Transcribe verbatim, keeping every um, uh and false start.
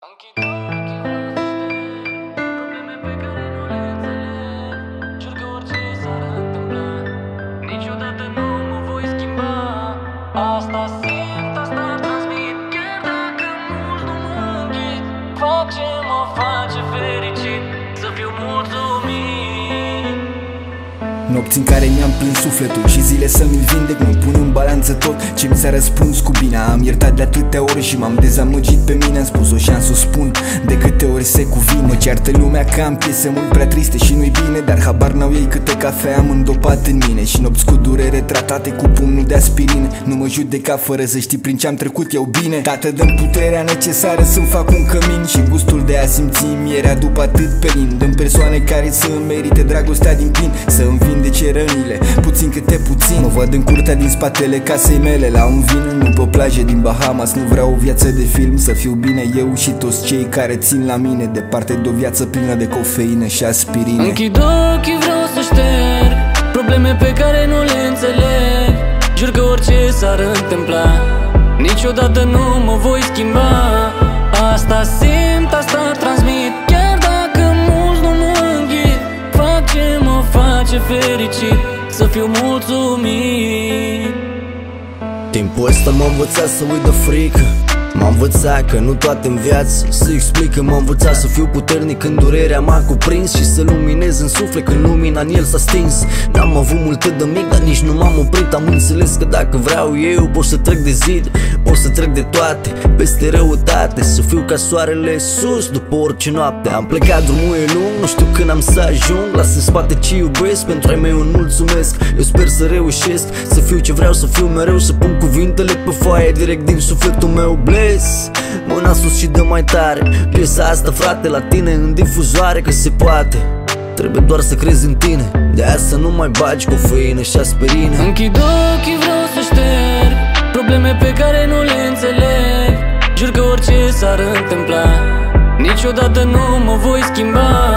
Închid ochii, vreau să șterg probleme pe care nu le înțeleg. Jur că orice s-ar întâmpla, niciodată nu mă voi schimba. Asta simt, asta transmit, chiar dacă mulți nu mă înghit. Fac ce mă face fericit, să fiu mulțumit. Nopți în care mi-am plâns sufletul și zile să-mi vindec. Mă pun în balanță tot ce mi s-a răspuns cu bine. Am iertat de atâtea ori și m-am dezamăgit pe mine. Am spus-o și am să o spun de câte ori se cuvine. Mă ceartă lumea că am piese mult prea triste și nu-i bine, dar habar n-au ei câte cafea am îndopat în mine. Și nopți cu durere tratate cu pumnul de aspirine. Nu mă judeca fără să știi prin ce am trecut eu bine. Tată, dă-mi puterea necesară să-mi fac un cămin și gustul de a simți mierea după atât pelin. Dă-mi persoane care să-mi merite dragostea din plin, să-mi vindece rănile, puțin câte puțin. Mă văd în curtea din spatele casei mele la un vin, nu pe o plajă din Bahamas. Nu vreau o viață de film, să fiu bine eu și toți cei care țin la mine, departe de o viață plină de cofeină și aspirine. Închid ochii, vreau să șterg probleme pe care nu le înțeleg. Jur că orice s-ar întâmpla, niciodată nu mă voi schimba. Asta simt, asta transmit, chiar dacă mulți nu mă înghit. Fac ce mă face fericit, să fiu mulțumit. Timpul ăsta m-a învățat să uit de frică. M-a învățat că nu toate în viață se explică. M-a învățat să fiu puternic când durerea m-a cuprins și să luminez în suflet când lumina în el s-a stins. N-am avut multe de mic, dar nici nu m-am oprit. Am înțeles că dacă vreau eu pot să trec de zid, pot să trec de toate, peste răutate, să fiu ca soarele sus după orice noapte. Am plecat, drumul e lung, nu știu când am să ajung. Las în spate ce iubesc, pentru ai mei un mulțumesc. Eu sper să reușesc, să fiu ce vreau să fiu mereu, să pun cuvintele pe foaie direct din sufletul meu. Bless, mâna sus și dă mai tare piesa asta, frate, la tine în difuzoare, că se poate. Trebuie doar să crezi în tine, de aia să nu mai bagi cofeină și aspirină. Închid ochii, vreau să șterg probleme pe care nu le înțeleg. Jur că orice s-ar întâmpla, niciodată nu mă voi schimba.